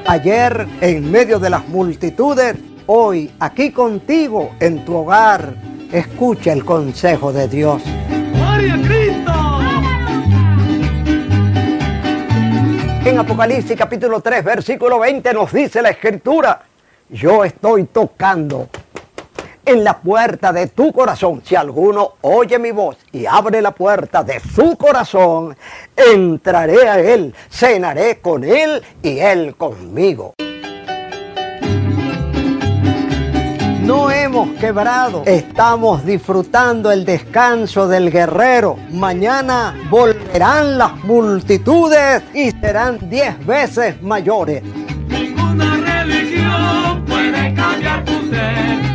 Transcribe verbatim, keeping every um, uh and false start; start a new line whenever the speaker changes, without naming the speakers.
Ayer en medio de las multitudes, hoy aquí contigo en tu hogar. Escucha el consejo de Dios.
¡Gloria a Cristo!
En Apocalipsis capítulo tres, versículo veinte nos dice la Escritura: yo estoy tocando en la puerta de tu corazón. Si alguno oye mi voz y abre la puerta de su corazón, entraré a él, cenaré con él y él conmigo. No hemos quebrado, estamos disfrutando el descanso del guerrero. Mañana volverán las multitudes y serán diez veces mayores.
Ninguna religión puede cambiar tu ser.